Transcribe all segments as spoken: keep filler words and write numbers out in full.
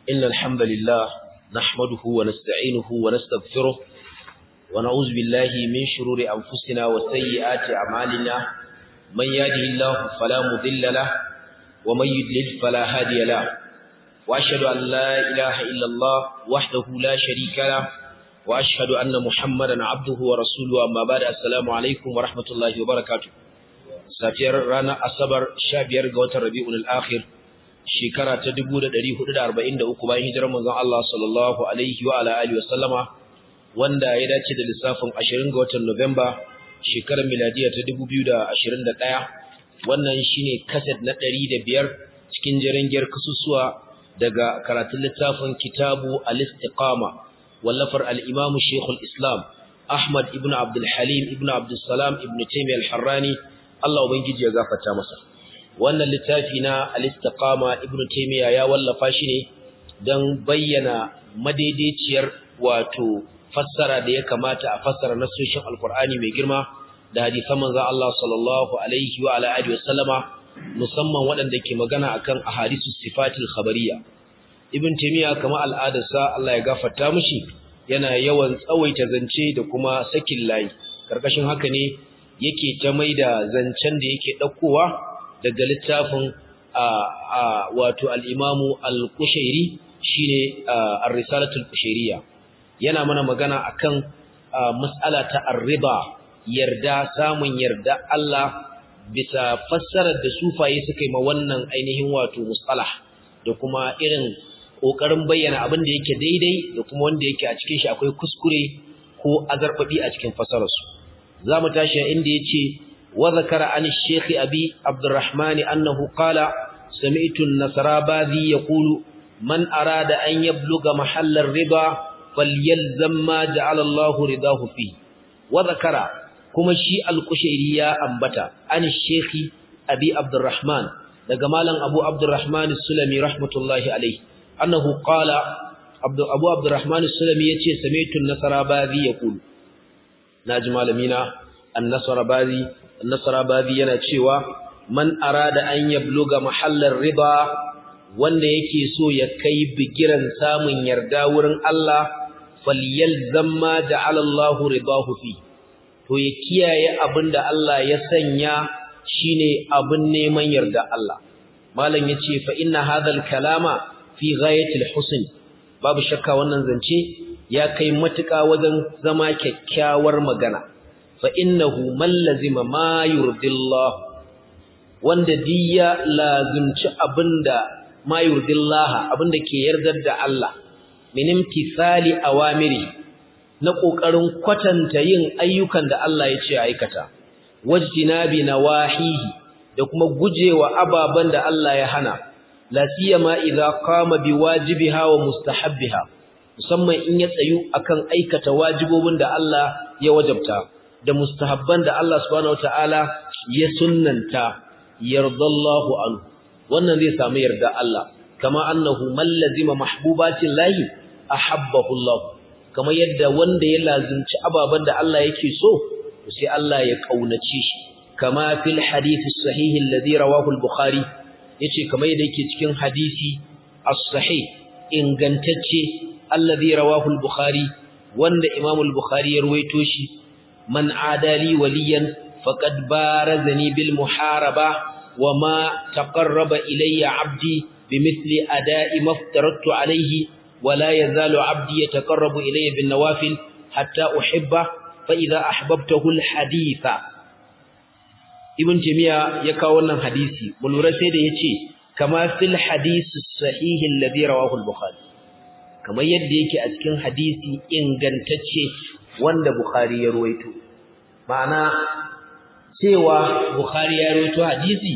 إن الحمد لله نحمده ونستعينه ونستغفره ونعوذ بالله من شرور أنفسنا وسيئات أعمالنا من يهده الله فلا مضل له ومن يضلل فلا هادي له وأشهد أن لا إله إلا الله وحده لا شريك له وأشهد أن محمدا عبده ورسوله أما بعد السلام عليكم ورحمة الله وبركاته safiyar ranar asabar sha biyar ga watan rabi'ul akhir shekara ta dubu da ɗari hudu da arba'in da uku bayan hijirar manzon Allah sallallahu alaihi wa ala alihi wasallama wanda ya dace da lissafin ashirin ga watan Nuwamba shekarar miladiya ta dubu biyu da ashirin da ɗaya. Wannan shine kaset na ɗari da biyar cikin jarangiyar kasusuwa daga karatun littafin Kitabu al-Istiqama wallafar al-Imam Sheikhul Islam Ahmad ibn Abdul Halim ibn Abdul Salam ibn Taymiyyah al-Harrani Allah ubangiji ya gafarta masa. Wannan littafi na al-Istiqama Ibn Taymiyyah ya wallafa shi ne don bayyana madaidaiciyar wato fassara da ya kamata a fassara nasoshin Alkur'ani mai girma da hadisan manzon Allah sallallahu alaihi wa ala alihi wasallama musamman waɗanda ke magana akan ahadisus sifatil khabariyya. Ibn Taymiyyah kamar al'adarsa Allah ya gafarta mishi yana yawan tsawaita zance da kuma sakin layi. Karkashin haka ne yake ta maida zancen da yake ɗaukowa daga littafin wato al-Imamu al-Qushairi shine ar-Risalatul Qushairiyya. Yana mana magana akan mas'ala ta ar-riba, yarda, samun yarda Allah bisa fassarar da sufaye suka yi ma wannan ainihin wato mustalah da kuma irin kokarin bayyana abin da yake daidai da kuma wanda yake a cikin shi akwai kuskure ko azarbabi a cikin fassararsu. zamu tashi inda yace wa zakara an shaykh abi abdurrahman annahu qala sami'tu an-nasrabadi yaqulu man arada an yabluga mahall ar-riba falyalzam ma ja'ala Allah ridahu fi wa zakara kuma shi al-qushairi ya ambata an shaykh abi abdurrahman daga malam abu abdurrahman as-sulami rahmatullahi alayhi annahu qala abu abdurrahman as-sulami yace sami'tu an-nasrabadi yaqulu naji malamina an-nasrabadi an-nasrabadi yana cewa man arada an yabluga mahallar riba wanda yake so ya kai bigiran samun yarda wurin Allah falyalzam ma ja'ala Allah ridahu fi to ya kiyaye abinda Allah ya sanya shine abin neman yarda Allah. Malam yace fa inna hadhal kalama fi ghayatil husn babu shakka wannan zance ya kai matuƙa wajen zama kyakkyawar magana fa innahu man lazima ma yurdillah wanda diya lazimci abinda ma yurdillah abinda ke yardar da Allah min imtithali awamiri na kokarin kwatanta yin ayyukan da Allah ya ce aikata wajtinabi nawahihi da kuma gujewa ababan da Allah ya hana la siyama idza qama biwajibiha wa mustahabbiha musamman in ya tsayu akan aikata wajibobin da Allah ya wajabta da mustahabban da Allah subhanahu wataala ya sunnanta yardallahu anhu wannan zai samu yarda Allah kama annahu man lazima mahbubatin lahi ahabbahu Allah kama yadda wanda ya lazimci ababan da Allah yake so sai Allah ya kaunace shi kama fil hadith as-sahih alladhi rawahu al-bukhari yace kamar yadda yake cikin hadisi as-sahih ingantacce alladhi rawahu al-bukhari wanda imam al-bukhari ya ruwaito shi man adali waliyan faqad barazani bil muharaba wama taqarraba ilayya abdi bimithli ada'i maftaratu alayhi wala yazalu abdi yataqarrabu ilayya bin nawafil hatta uhibba fa idha ahbabtahu al-haditha. Ibn Taymiyyah ya kawo wannan hadisi mun lura sai da yace kama fil hadith as-sahih alladhi rawahu al-bukhari kamar yadda yake a cikin hadisi ingantacce wanda Bukhari ya ruwaito ma'ana cewa Bukhari ya ruwaito hadisi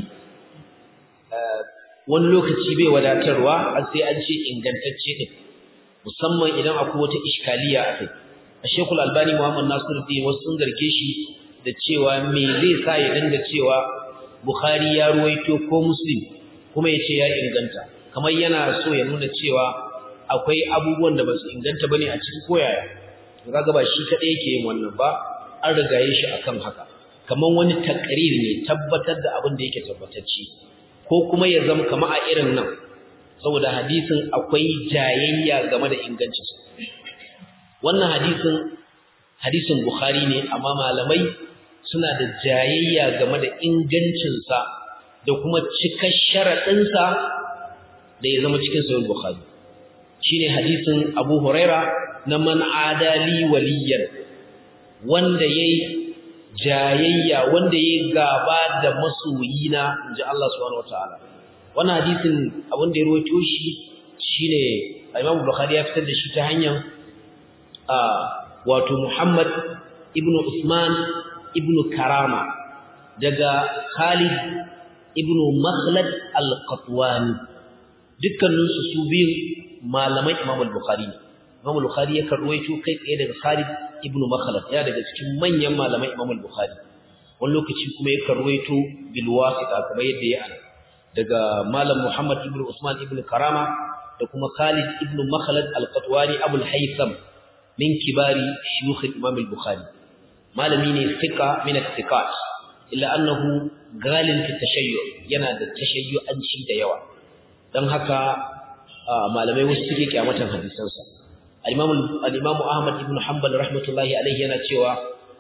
wani lokaci bai wadatarwa har sai an ce ingantacce ne musamman idan akwai wata iskaliya a kai Sheikh Al-Albani Muhammad Nasiruddin wasu sun zarge shi da cewa me zai sa ya dinga cewa Bukhari ya ruwaito ko Muslim kuma yace ya inganta kamar yana so ya nuna cewa akwai abubuwan da ba su inganta bane a cikin koyaya kaga ba shi kadai yake yin wannan ba an rigaye shi akan haka kaman wani takrir ne tabbatar da abin da yake tabbatacce ko kuma ya zama kama a irin nan saboda hadisin akwai jayayya game da ingancinsa. Wannan hadisin hadisin Bukhari ne amma malamai suna da jayayya game da ingancinsa da kuma cikar sharaɗinsa da ya zama cikin sahih Bukhari. Shine hadisin Abu Huraira na man adali waliyan, wanda yayi jayayya wanda yayi gaba da masoyina inji Allah subhanahu wataala. Wannan hadisin abin da ya rawaito shi shine Imam Bukhari ya fitar da shi ta hanyar wato Muhammad ibn Usman ibn Karama daga Khalid ibn Makhlad al-Qatwani, dukkanin su su biyu malamai Imam Bukhari ne. Imam Bukhari ya karwaito kai tsaye daga Khalid ibn Makhlad, ya daga cikin manyan malamai Imam Bukhari. Wani lokaci kuma ya karwaito bil wasita kamar yadda ya ana daga malam Muhammad ibn Usman ibn Karama da kuma Khalid ibn Makhlad al-Qatwani Abu al-Haytham min kibari shuyukh Imam al-Bukhari. Malami ne thiqa min al-thiqat illa annahu galin fi tashayyu, yana da tashayyu'anci da yawa, dan haka malamai wasu suke kiyamatan hadisansa. al-Imam al-Imam Ahmad ibn Hanbal rahmatullahi alayhi yana cewa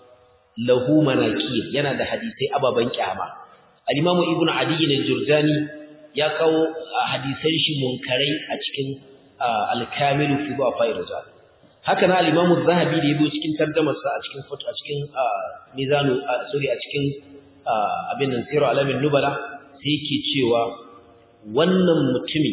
lahu manakir, yana da hadisai ababan kiyama. al-Imam Ibn Adi al-Jurjani ya kawo hadisan shi munkarai a cikin al-Kamil fi Du'afa ar-Rijal. Haka na al-Imam az-Zahabi da yabo cikin tarjumarsa a cikin a cikin mizanu sorry a cikin abin nan Sirru Alamin Nubala sai yake cewa wannan mutumi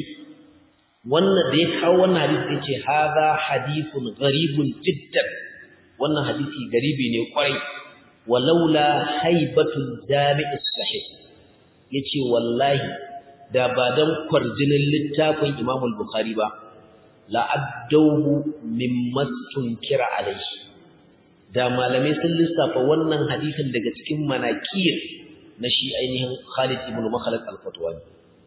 wannan da ya kawo wannan hadisi yace hadha hadithun gharibun jiddan, wannan hadisi garibi ne kwarai, walaula haibatul jami'is sahih, yace wallahi da ba dan kwarjinin littafin Imam al-Bukhari ba la addahu mimma tunkira alayhi, da malamai sun lissafa wannan hadisin daga cikin manakir na shi ainihin Khalid ibn Makhlad al-Qatwani.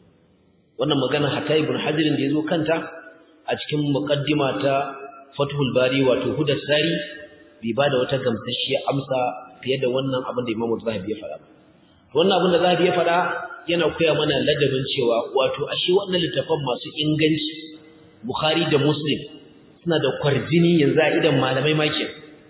Wannan magana hatta Ibn Hajar da yazo kanta a cikin muqaddima ta Fathul Bari wato Hudas Sari bai bada wata gamsasshiyar amsa fiye da wannan abin da Imam Zahabi ya faɗa. Wannan abin da Zahabi ya faɗa yana koya mana ladabin cewa wato ashe wannan littafan masu inganci Bukhari da Muslim suna da kwarjini yanzu a idan malamai maki.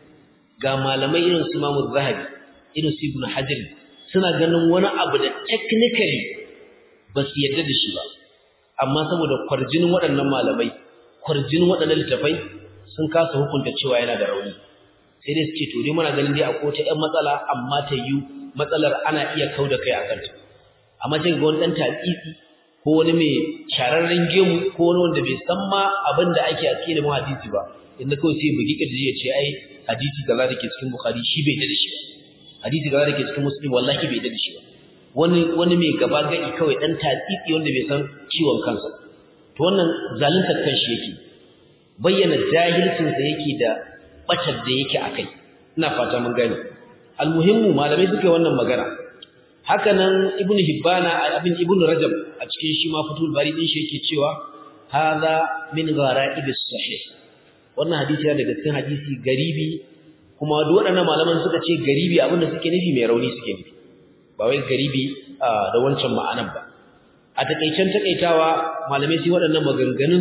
Ga malamai irin su Imam Zahabi, irin su Ibn Hajar suna ganin wani abu da technically ba su yarda da shi ba, amma saboda kwarjinin waɗannan malamai, kwarjinin waɗannan littafai sun kasa hukunta cewa yana da rauni. Sai dai su ce to dai muna ganin dai akwai wata ƴan matsala, amma ta yi matsalar ana iya kauda kai a kanta. Amma sai ga wani ɗan tatsitsi ko wani mai shararren gemu ko wani wanda bai san ma abin da ake a cikin ilimin hadisi ba, inda kawai sai bugi kirji ya ce ai hadisi kaza da ke cikin Bukhari shi bai da shi ba, hadisi kaza da ke cikin Muslim wallahi bai da shi ba. Wani wani mai gaba gadi kawai dan tatsitsi wanda bai san ciwon kansa. To wannan zaluntar kanshi yake, bayyana jahilcin sa yake da batar da yake akai. Ina fata mun gane. Almuhimmu malamai suka yi wannan magana. Haka nan Ibn Hibbana abin Ibn Rajab a cikin shi ma Fathul Bari din shi yake cewa hadha min gharaibis sahih. Wannan hadisi yana daga cikin hadisi garibi, kuma duk waɗannan malaman suka ce garibi abinda suke nufi mai rauni suke nufi, ba wai garibi da wancan ma'anar ba. A takeicen takaitawa malamai sai waɗannan maganganun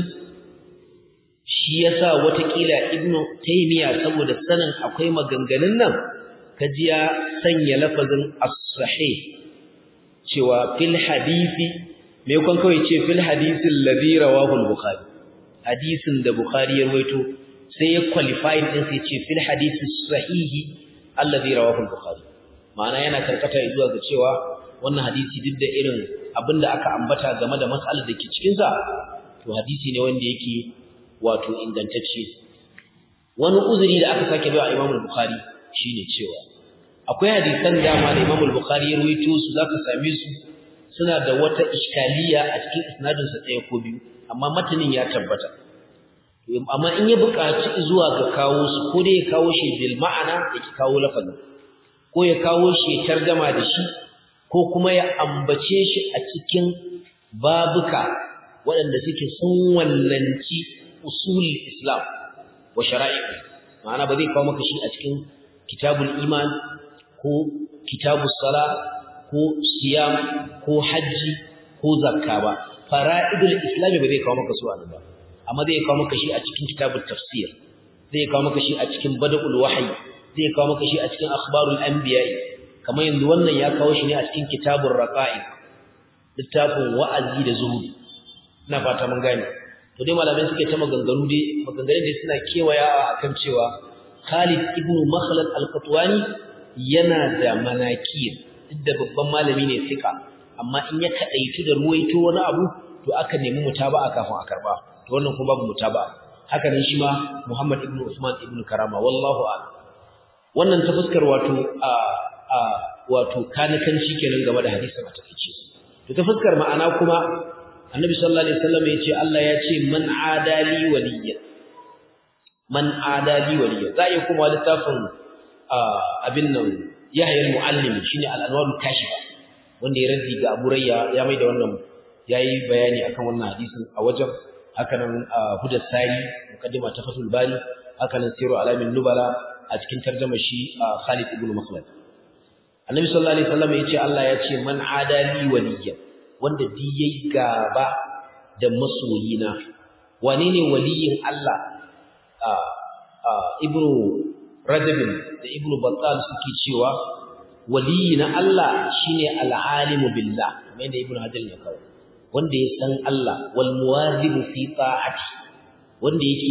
shi yasa watakila Ibn Taymiyyah saboda sanin akwai maganganun nan kaji ya sanya lafazin as-sahih cewa fil hadisi me kon kawai ce fil hadisi alladhi rawahu al-Bukhari, hadisin da Bukhari ya rawaito sai ya qualify din sai ce fil hadisi sahihi alladhi rawahu al-Bukhari. Ma'ana yana karkata zuwa ga cewa wannan hadisi duk da irin abinda aka ambata game da mas'alar da ke cikin sa, to hadisi ne wanda yake wato ingantacce. Wani uzuri da aka sake bayar Imam al-Bukhari shine cewa akwai hadisan dama da Imam al-Bukhari ya rawaito su zaka same su suna da wata iskaliya a cikin isnadin sa ɗaya ko biyu, amma matanin ya tabbata. Amma in ya buƙaci zuwa ga kawo su, ko dai ya kawo shi bil ma'ana yake kawo lafazin, ko ya kawo shi ya tarjama da shi, ko kuma ya ambace shi a cikin babuka waɗanda suke sun wallanci usulul Islam wa shara'i. Ma'ana ba zai kawo maka shi a cikin kitabul iman ko kitabus sala ko siyam ko hajji ko zakka ba, fara'idul islam ba zai kawo maka su anan ba amma zai kawo maka shi a cikin kitabut tafsir zai kawo maka shi a cikin bada'ul wahyi zai kawo maka shi a cikin akhbarul anbiya kamar yanzu wannan ya kawo shi ne a cikin kitabur raqa'iq littafin wa'azi da zuhudi ina fata mun gane to dai malamai suke ta maganganu dai maganganun dai suna kewayawa akan cewa Khalid ibn Makhlad al-Qatwani yana da manakir duk da babban malami ne fika amma in ya kadaitu da ruwaito wani abu to aka nemi mutaba'a kafin a karba to wannan kuma babu mutaba'a haka nan shi ma Muhammad ibn Usman ibn Karama wallahu a'lam wannan ta fuskar wato a a wato kanakanci kenan game da hadisin a takeice to ta fuskar ma'ana kuma Annabi sallallahu alaihi wasallam yace Allah ya ce man adali waliyya man adali waliyya zai kuma littafin abin nan Yahya al-Muallim shine al-Anwar al-Kashifa wanda ya raddi ga Abu Rayya ya mai da wannan yayi bayani akan wannan hadisin a wajen haka nan Hudar Sari mukaddima ta Fathul Bari haka nan Siru Alamin Nubala a cikin tarjumar shi Khalid ibn Makhlad Annabi sallallahu alaihi wasallam yace Allah ya ce man adali waliyya wanda di yayi gaba da masoyina wane ne waliyin Allah a a ibnu Rajab da ibnu Battal suke cewa waliyina Allah shine al-alimu billah kamar da ibnu Hajar ya kawo wanda ya san Allah wal muwazibu fi ta'ati wanda yake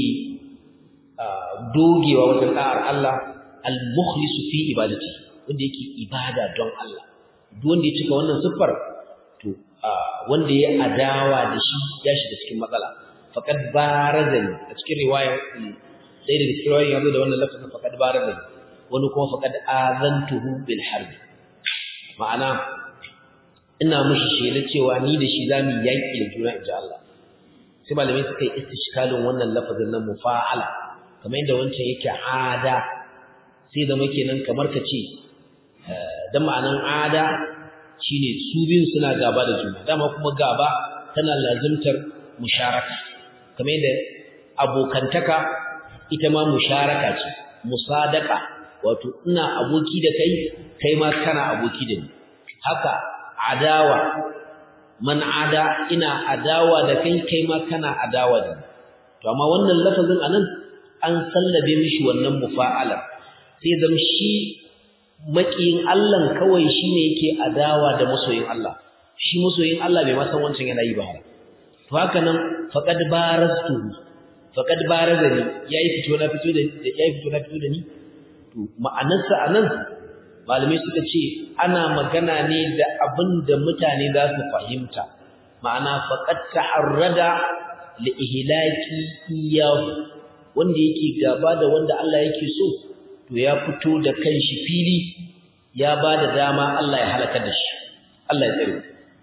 dogewa wajen da'ar Allah al-mukhlisu fi ibadati wanda yake ibada don Allah duk wanda ya cika wannan siffar to wanda ya adawa da shi ya shiga cikin matsala faqad barazani a cikin riwaya sai da cikin riwaya yazo da wannan lafazin faqad barazani wani kuma faqad azantuhu bil harb ma'ana ina mushi shela cewa ni da shi zamu yaki da juna insha Allah sai malamai suka yi istishkalin wannan lafazin nan mufa'ala kamar yadda wancan yake ada sai zama kenan kamar ka ce dan ma'anan ada shine su biyun suna gaba da juna dama kuma gaba tana lazimtar musharaka kamar yadda abokantaka ita ma musharaka ce musadaka wato ina aboki da kai kai ma kana aboki da ni haka adawa man ada ina adawa da kai kai ma kana adawa da ni to amma wannan lafazin anan an sallabe mishi wannan mufa'ala sai zama shi makiyin Allah kawai shine yake adawa da masoyin Allah shi masoyin Allah bai ma san wancan yana yi ba to haka nan faqad barastu faqad barazani yayi fito na fito da yayi fito na fito da ni to ma'anarsa anan malamai suka ce ana magana ne da abinda mutane za su fahimta ma'ana faqad ta'arrada li ihlaki iyahu wanda yake gaba da wanda Allah yake so to ya fito da kanshi fili ya bada dama Allah ya halaka da shi Allah ya tsare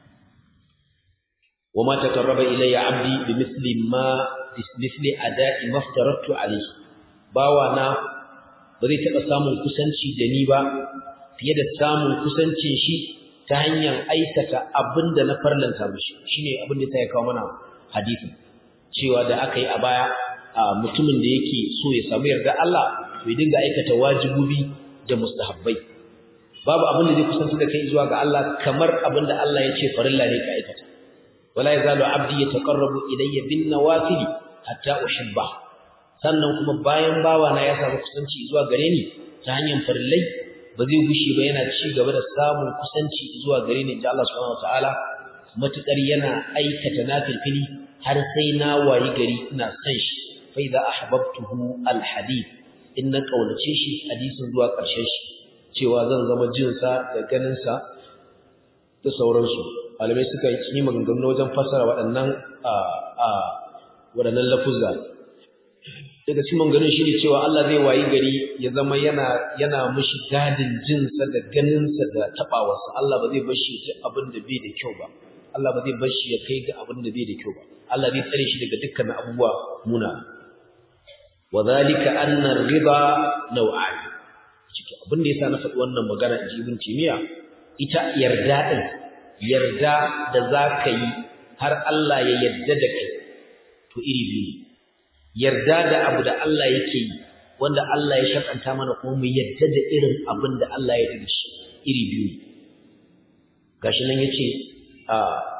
wama taqarraba ilayya 'abdi bimithli ma bimithli ada'i maftaratu alayhi bawana ba zai taba samun kusanci da ni ba fiye da samun kusancin shi ta hanyar aikata abinda na farlanta mishi shine abin da ya kawo mana hadisi cewa da aka yi a baya mutumin da yake so ya samu yarda Allah to ya dinga aikata wajibi da mustahabbai babu abin da zai kusanci da kai zuwa ga Allah kamar abin da Allah ya ce farilla ne ka aikata wala yazalu abdi yataqarrabu ilayya bin nawafil hatta uhibba sannan kuma bayan bawa na ya samu kusanci zuwa gare ni ta hanyar farillai ba zai gushi ba yana ci gaba da samun kusanci zuwa gare ni da Allah subhanahu wataala matukar yana aikata nafilfili har sai na wayi gari ina san shi fa idza ahbabtuhu alhadith inna qawlace shi hadisin zuwa karshen shi cewa zan zama jin sa da ganin sa da sauransu malamai suka yi maganganu wajen fassara waɗannan a a waɗannan lafuzza daga cikin maganganun shi ne cewa Allah zai wayi gari ya zama yana yana mishi gadin jin sa da ganin sa da tabawarsa Allah ba zai bar shi ya abin da bai da kyau ba Allah ba zai bar shi ya kai ga abin da bai da kyau ba Allah zai tsare shi daga dukkan abubuwa muna wadhalika anna ar-ridha naw'an cikin abin da yasa na faɗi wannan magana in ji Ibn Taymiyyah ita yarda din yarda da zaka yi har Allah ya yarda da kai to iri biyu yarda da abu da Allah yake yi wanda Allah ya shakanta mana kuma mu yarda da irin abin da Allah ya yi shi iri biyu gashi nan yace a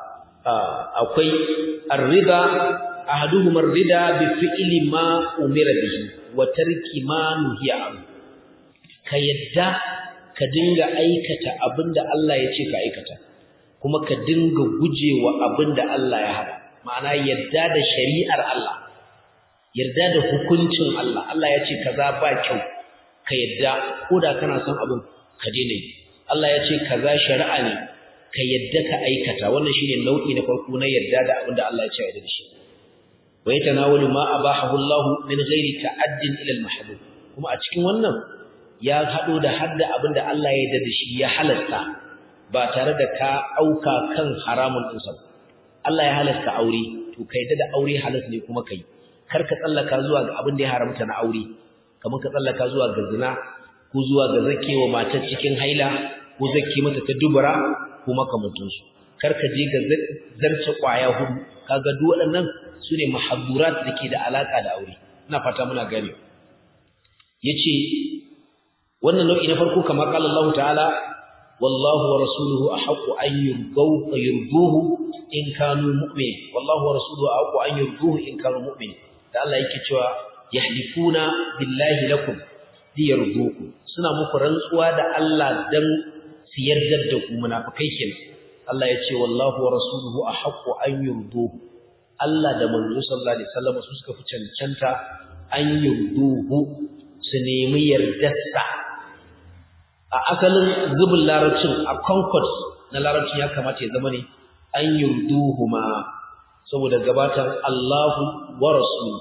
akwai ar-rida ahaduhum ar-rida bi fi'li ma umira bihi wa tarki ma nuhiya anhu ka yadda ka dinga aikata abinda Allah ya ce ka aikata kuma ka dinga gujewa abinda Allah ya hana ma'ana yadda da shari'ar Allah yarda da hukuncin Allah Allah ya ce kaza ba kyau ka yadda koda kana son abin ka daina yi Allah ya ce kaza shari'a ne ka yadda ka aikata wannan shine nau'i na farko na yarda da abin da Allah ya ce a yarda da shi wa yatanawalu ma abahahu Allah min ghairi ta'addin ila al-mahdhur kuma a cikin wannan ya hado da hadda abin da Allah ya yarda da shi ya halasta ba tare da ka auka kan haramun din sa Allah ya halasta aure to ka yarda da aure halas ne kuma kai kar ka tsallaka zuwa ga abin da ya haramta na aure kamar ka tsallaka zuwa ga zina ko zuwa ga zakewa matar cikin haila ko zake mata ta dubura ko makamantansu kar ka je ga zarce kwaya hudu kaga duk waɗannan sune muhaddurat dake da alaka da aure ina fata muna gane yace wannan nau'i na farko kamar qala Allah ta'ala wallahu wa rasuluhu ahqqu an yurduhu yurduhu in kanu mu'minin wallahu wa rasuluhu ahqqu an yurduhu in kanu mu'minin da Allah yake cewa yahlifuna billahi lakum liyardukum suna muku rantsuwa da Allah dan su yarda da ku munafikai kenan Allah ya ce wallahu wa rasuluhu ahqqu an yurduhu Allah da manzo sallallahu alaihi wasallam su suka fi cancanta an yurduhu su nemi yardarsa a asalin zubul larabcin a concord na larabcin ya kamata ya zama ne an yurduhuma saboda gabatar Allahu wa rasuluhu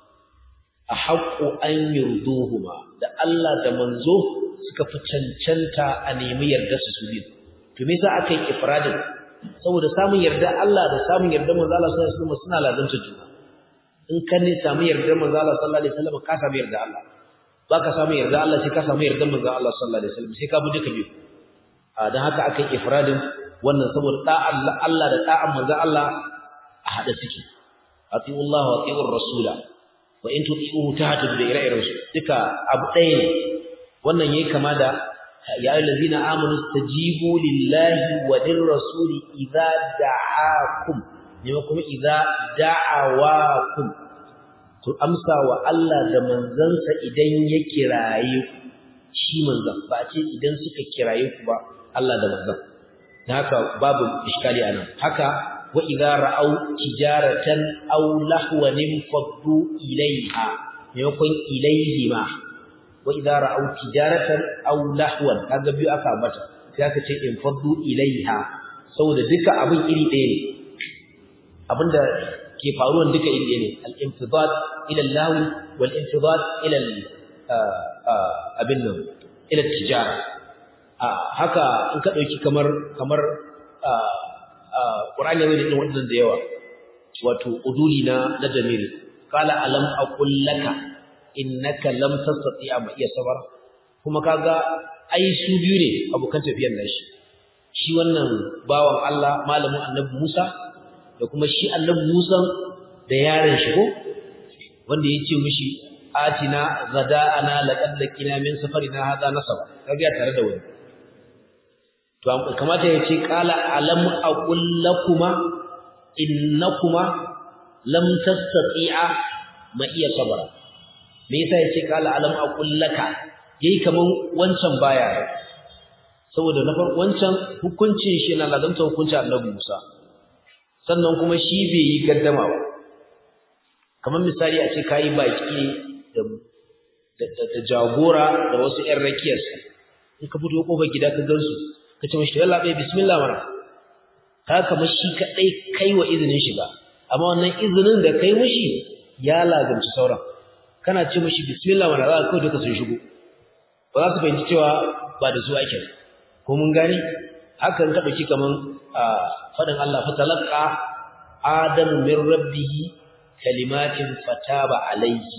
ahqqu an yurduhuma da Allah da manzo suka fi cancanta a nemi yarda su su biyu to me yasa aka yi ifradin saboda samun yarda Allah da samun yarda manzo Allah sallallahu alaihi wasallam suna lazanta juna in ka ne samu yarda manzo Allah sallallahu alaihi wasallam ka samu yarda Allah baka samu yarda Allah sai ka samu yarda manzo Allah sallallahu alaihi wasallam sai ka bi duka biyu a dan haka aka yi ifradin wannan saboda da'an Allah da da'an manzo Allah a hada suke atiullahu wa atiur rasula wa in tuti'uhu tahtadu da ire-iren su duka abu ɗaya ne wannan yayi kama da ya ayyuhallazina amanu stajibu lillahi wa lirrasuli idza da'akum ne kuma idza da'awakum to amsa wa Allah da manzansa idan ya kiraye ku shi manzan ba ce idan suka kiraye ku ba Allah da manzan haka babu iskali anan haka wa idza ra'aw tijaratan aw lahwan faddu ilayha maimakon ilayhima wa idza ra'aw tijaratan aw lahwan kaga biyu aka ambata sai aka ce in faddu ilayha saboda duka abin iri ɗaya ne abinda ke faruwan duka iri ɗaya ne al-infidad ila al-lahw wal infidad ila abin nan ila tijara haka in ka dauki kamar kamar Qur'ani ne da wannan da yawa wato uduli na na damiri qala alam aqul laka innaka lam tastati'a ma iya sabar kuma kaga ai su biyu ne abokan tafiyar nashi shi wannan bawan Allah malamin Annabi Musa da kuma shi Annabi Musa da yaron shi ko wanda yace mishi atina ghada'ana laqad lakina min safarina hada nasaba kaga tare da wani to kamata ya ce qala alam aqul lakuma innakuma lam tastati'a ma iya sabara me yasa ya ce qala alam aqul laka yayi kaman wancan baya saboda na farko wancan hukuncin shi na lazanta hukuncin Annabi Musa sannan kuma shi bai yi gaddama ba kamar misali a ce kai baki da da jagora da wasu ƴan rakiyarsa in ka fito kofar gida ka gansu kace mishi yalla bai bismillah mana ka kamar shi kadai kai wa izinin shiga amma wannan izinin da kai mishi ya lazanci sauran kana ce mishi bismillah mana za ka duka sun shigo ba za su fahimci cewa ba da su ake ko mun gani hakan ta dauki kaman fadin Allah fatalaqa adamu min rabbih kalimatin fataba alayhi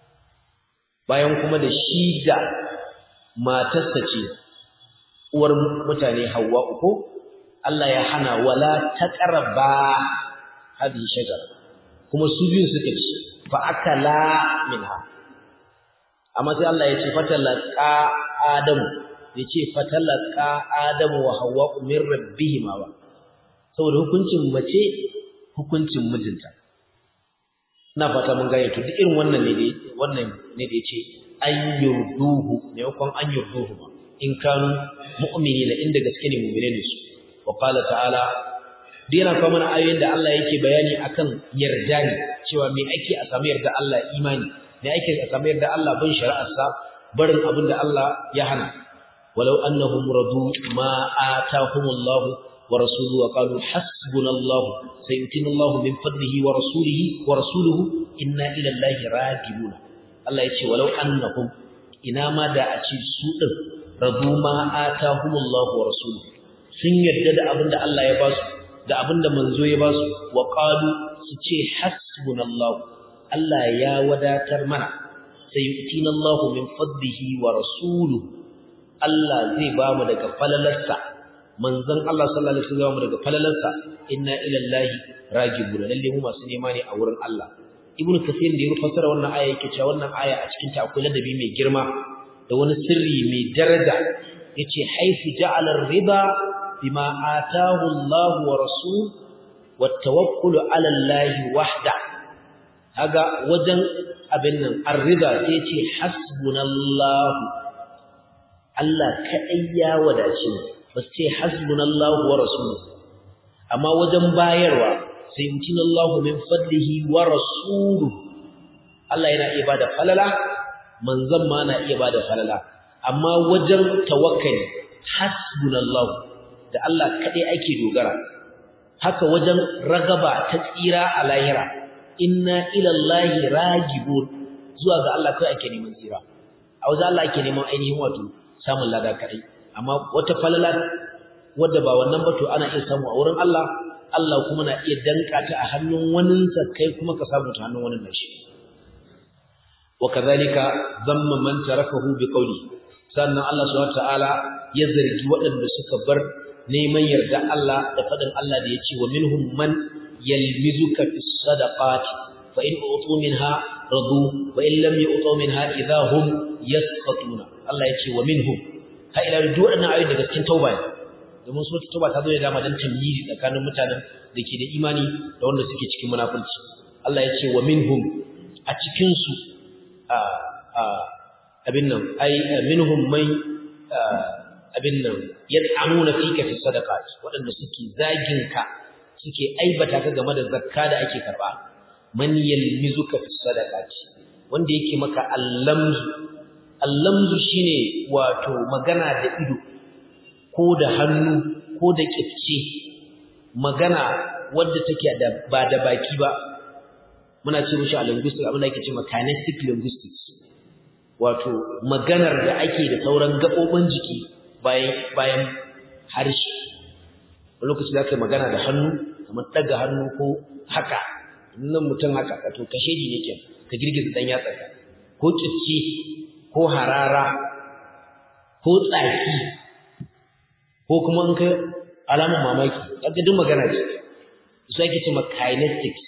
bayan kuma da shi da matarsa ce uwar mutane Hawwa uku Allah ya hana wala taqraba hadhihi shajara kuma su biyu suka ci fa akala minha amma sai Allah ya ce fatalaqa adamu yace fatalaqa adamu wa Hawwa min rabbihima ba saboda hukuncin mace hukuncin mijinta. Ina fata mun gane to duk irin wannan ne dai wannan ne da yace an yurduhu ne kon an yurduhu ba in kanu mu'minina inda gaske ne mu'mine ne su. Wa qala ta'ala dina kuma mana ayoyin da Allah yake bayani akan yarda ne cewa me ake a samu yarda Allah imani me ake a samu yarda Allah bin shari'arsa barin abin da Allah ya hana. walau annahum radu ma atahumullahu wa rasuluhu wa qalu hasbunallahu sayutinallahu min fadlihi wa rasulihi wa rasuluhu inna ila Allahi raghibun. Allah yace walau annahum ina ma da a ce su din radu ma atahumullahu wa rasuluhu sun yarda da abin da Allah ya ba su da abin da manzo ya ba su wa qalu su ce hasbunallahu Allah ya wadatar mana sayutina Allah min fadlihi wa rasuluhu Allah zai ba mu daga falalarsa manzon Allah sallallahu alaihi wasallam daga falalarsa inna ila Allah ragibun lalle mu masu nema ne a wurin Allah. Ibn Kathir da ya fassara wannan aya yake cewa wannan aya a cikin ta akwai ladabi mai girma da wani sirri mai daraja yace haifu ja'ala ar-riba bima ataahu Allah wa rasul wa tawakkul ala Allah wahda. Haga wajen abin nan ar-riba sai yace hasbunallahu Allah kadai ya wadace ba sai hasbunallahu wa rasuluhu amma wajen bayarwa sai mutinallahu min fadlihi wa rasuluhu Allah yana iya bada falala manzon ma na iya bada falala amma wajen tawakkali hasbunallahu da Allah kadai ake dogara. Haka wajen ragaba ta tsira a lahira inna ila Allahi ragibun zuwa ga Allah kai ake neman tsira a wajen Allah ake neman ainihin wato samun lada kadai amma wata falala wadda ba wannan ba to ana iya samu a wurin Allah Allah kuma na iya danka ta a hannun waninsa kai kuma ka samu ta hannun wani nashi. Wa kadhalika zamma man tarakahu bi qawli sannan Allah subhanahu wa ta'ala ya zargi waɗanda suka bar neman yarda Allah da fadin Allah da yace wa minhum man yalmizuka fis sadaqati fa in utu minha radu wa in lam yu'tu minha idahum yasqatuna. Allah yace wa minhum ha ila duk wannan ayoyi daga cikin tauba ne domin su tauba ta zo da dama dan tamyizi tsakanin mutanen da ke da imani da wanda suke cikin munafurci. Allah yace wa minhum a cikin su a a abin nan ai minhum man abin nan yad'anuna fika fi sadaqat wadanda suke zagin ka suke aibata ka game da zakka da ake karba. Man yalmizuka fi sadaqat wanda yake maka allamzu allamzu shine wato magana da ido ko da hannu ko da kifce magana wadda take da ba da baki ba muna ce mishi a linguistics abin da ake cewa kinetic linguistics wato maganar da ake da sauran gabobin jiki bayan bayan harshe. Lokaci da kai magana da hannu kamar daga hannu ko haka nan mutum haka to kashe ji yake ka girgiza dan yatsa ko kicci ko harara ko tsaki ko kuma in kai alamun mamaki kaga duk magana ce su ake cewa kinetics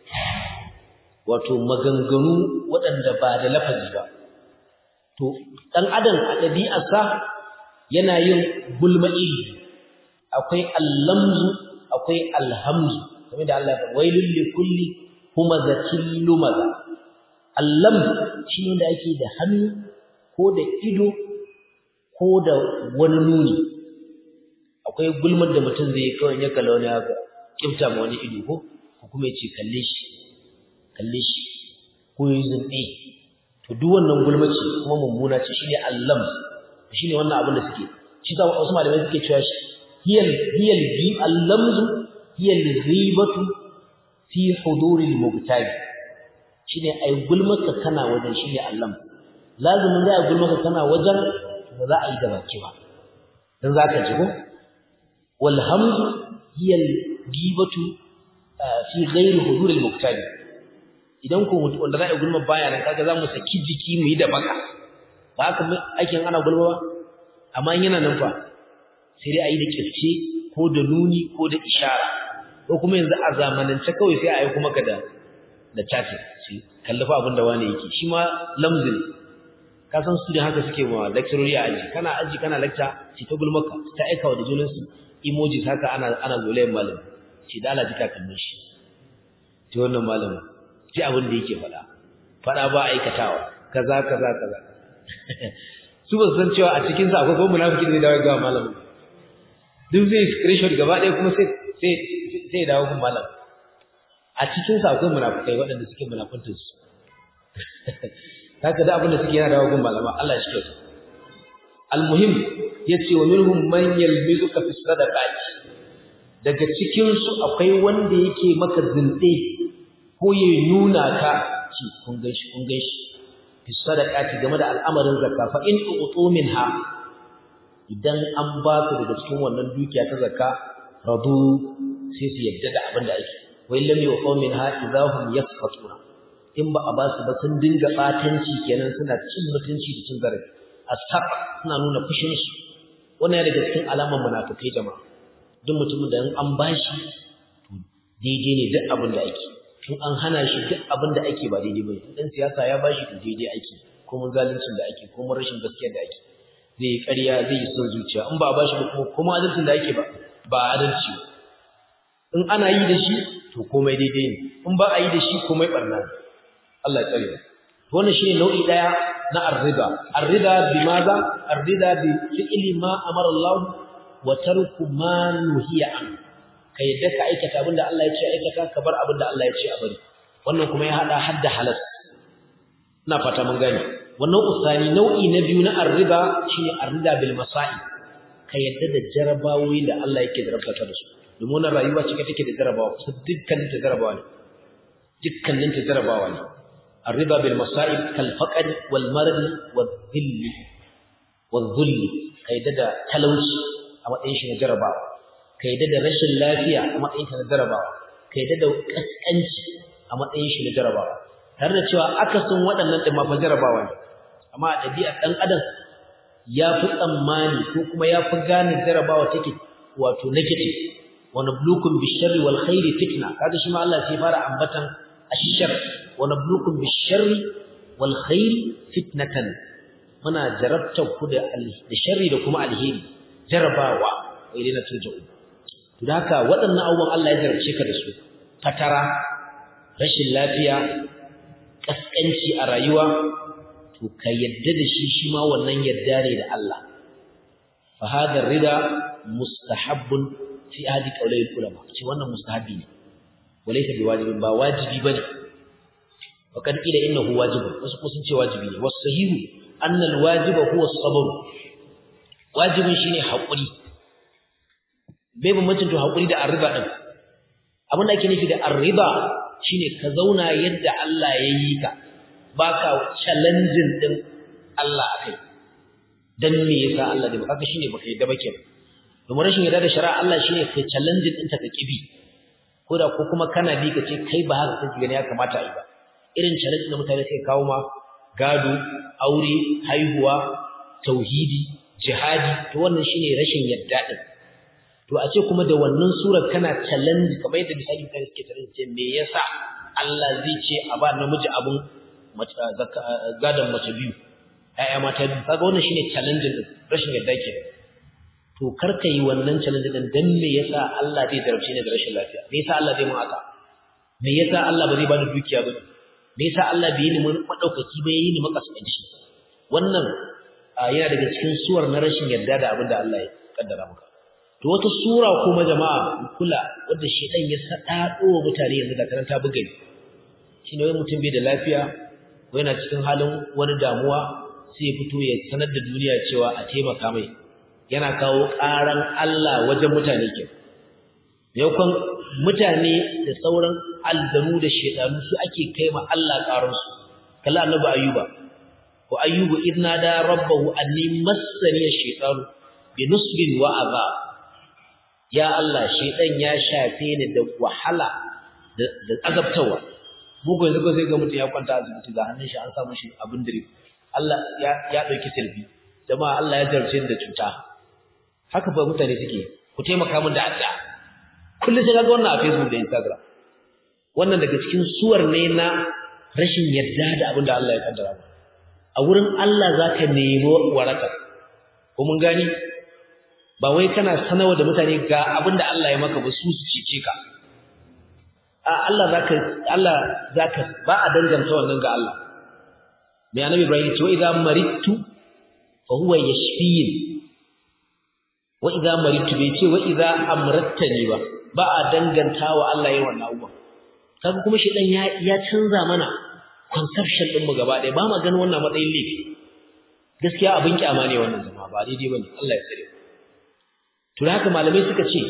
wato maganganu waɗanda ba da lafazi ba. To dan adam a ɗabi'arsa yana yin gulma iri akwai allamzu akwai alhamzu kamar da Allah ya wailul likulli humazatil lumaza. Allam shine da ake da hannu ko da ido ko da wani nuni. Akwai gulmar da mutum zai kawai ya kalla wani haka kifta ma wani ido ko kuma ya ce kalle shi kalle shi ko yi zunɗe to duk wannan gulma ce kuma mummuna ce shine allam shine wannan abin da suke shi sa wasu malamai suke cewa shi hiyal hiyal bi allamzu hiyal ghibatu fi huduril mubtadi shine ai gulmaka kana wajen shine allam lazimin da ai gulmaka kana wajen ba za a yi da baki ba dan zaka ji ko wal hamzu hiyal ghibatu fi ghairi huduril mubtadi idan ko wanda za a gulma baya nan kaga za mu saki jiki mu yi da baka ba haka ake ana gulma ba amma yana nan fa sai dai ayi da kifce ko da nuni ko da ishara ko kuma yanzu a zamanance kawai sai a yi kuma ka da da chatting shi kallafa abin da wani yake shi ma lamzin ka san su da haka suke ma lecturer a aji kana aji kana lecture shi ta gulmaka ta aika wa da junan su emojis haka ana ana zolayen malami ce da Allah jika kallon shi ce wannan malamin ji abin da yake faɗa faɗa ba aikatawa kaza kaza kaza su ba san cewa a cikin sa akwai kuma munafiki da dawo ga malamin duk zai screenshot gaba ɗaya kuma sai sai sai dawo ga malam a cikin sa akwai munafikai waɗanda suke munafuntar su haka da abin da suke yana dawo ga malama Allah shi ke almuhim yace wa minhum man yalmizuka fi sadaqati daga cikin su akwai wanda yake maka zinde ko ya nuna ka ci kun gaishe kun gaishe fi sadaqati game da al'amarin zakka fa in utu minha idan an ba su daga cikin wannan dukiya ta zakka radu sai su yadda da abin da ake wa illam yuqu minha idahum yasfatuna in ba a ba su ba sun dinga batanci kenan suna cin mutunci da cin zarafi asab suna nuna fushin su wannan ya daga cikin alaman munafikai jama'a duk mutumin da an bashi to daidai ne duk abin da ake in an hana shi duk abin da ake ba daidai bane dan siyasa ya bashi to daidai ake ko mun zaluncin da ake ko mun rashin gaskiya da ake zai yi ƙarya zai yi son zuciya in ba a bashi ba kuma kuma adalcin da ake ba ba adalci in ana yi da shi to komai daidai ne in ba a yi da shi komai barna ne Allah ya tsare to wannan shine nau'i daya na ar-rida ar-rida bimaza ar-rida bi fi'li ma amara Allah wa tarku ma nuhiya an kai yadda ka aikata abinda Allah ya ce aikata ka bar abinda Allah ya ce a bari wannan kuma ya hada hadda halas ina fata mun gane wannan usani nau'i na biyu na ar-rida shine ar-rida bil masa'i ka yadda da jarabawoyi da Allah yake jarabta da su domin wannan rayuwa ce take da jarabawa kusa dukkanin ta jarabawa ne dukkanin ta jarabawa ne ar-rida bil masa'i kal faqr wal marad wal dhill wal dhull ka yadda da talauci a matsayin shi na jarabawa ka yadda da rashin lafiya a matsayin shi na jarabawa ka yadda da kaskanci a matsayin shi na jarabawa tare da cewa akasin waɗannan din ma fa jarabawa ne amma a ɗabi'ar ɗan adam ya fi tsammani ko kuma ya fi gane jarabawa take wato negative wa nabluukum bisharri wal khairi fitna kaga shi ma Allah sai fara ambatan ashar wa nabluukum bisharri wal khairi fitnatan muna jarabta ku da da sharri da kuma alheri jarabawa wa ilayna turja'un to haka waɗannan abubuwan Allah ya jarabce ka da su fatara rashin lafiya kaskanci a rayuwa to ka yadda da shi shi ma wannan yadda ne da Allah fa hada rida mustahabbun fi hadi qawlai ulama ce wannan mustahabi ne walaysa biwajibin ba wajibi bane wa kad ila innahu wajibun wasu ko sun ce wajibi ne was sahihu anna al wajiba huwa as-sabr wajibin shine hakuri bai ban mutunta hakuri da arriba din abin da ake nufi da arriba shine ka zauna yadda Allah ya yi ka baka challenging din Allah akai dan me yasa Allah da baka shine baka yadda ba kenan domin rashin yadda da shari'a Allah shine kai challenging din ta ka kibi ko da ko kuma kana bi ka ce kai ba haka kake gani ya kamata a yi ba irin challenge da mutane sai kawo ma gado aure haihuwa tauhidi jihadi to wannan shine rashin yadda din to a ce kuma da wannan surar kana challenge kamar yadda misali kai suke tare ce me yasa Allah zai ce a ba namiji abun gadon mace biyu ƴaƴa mata biyu kaga wannan shine challenge din rashin yadda ke to karka yi wannan challenge din dan me yasa Allah zai darabce ni da rashin lafiya me yasa Allah zai mun haka me yasa Allah ba zai bani dukiya ba me yasa Allah bai yi ni mun madaukaki ba yayi ni makasanci wannan yana daga cikin suwar na rashin yadda da abin da Allah ya kaddara maka to wata sura kuma jama'a kula wanda shedan ya sadado wa mutane yanzu da karanta bugai shine wai mutum bai da lafiya ko yana cikin halin wani damuwa sai ya fito ya sanar da duniya cewa a taimaka mai yana kawo ƙaran Allah wajen mutane ke yaukon mutane da sauran aljanu da shedanu su ake kaima Allah ƙaran su kalla annabi ayyuba wa ayyubu idna da rabbahu anni massani ash-shaytanu bi nusbin wa adhab ya Allah shedan ya shafe ni da wahala da azabtawa mugo yanzu sai ga mutum ya kwanta asibiti ga hannun shi an sa mishi abin drip Allah ya ya dauki selfie jama'a Allah ya jarce ni da cuta haka ba mutane suke ku taimaka min da addu'a kullun sai ga wannan a Facebook da Instagram wannan daga cikin suwar ne na rashin yarda da abin da Allah ya kaddara a wurin Allah zaka nemi waraka ko mun gani ba wai kana sanarwa da mutane ga abin da Allah ya maka ba su su cece ka Allah zaka Allah zaka ba a danganta wannan ga Allah mai annabi Ibrahim ce wa idza maridtu fa huwa yashfiin wa idza maridtu bai ce wa idza amrattani ba ba a danganta wa Allah yayin wannan abuwa kaga kuma shi dan ya ya canza mana conception din mu gaba ɗaya ba ma ganin wannan matsayin laifi gaskiya abin kyama ne wannan zama ba daidai bane Allah ya tsare to haka malamai suka ce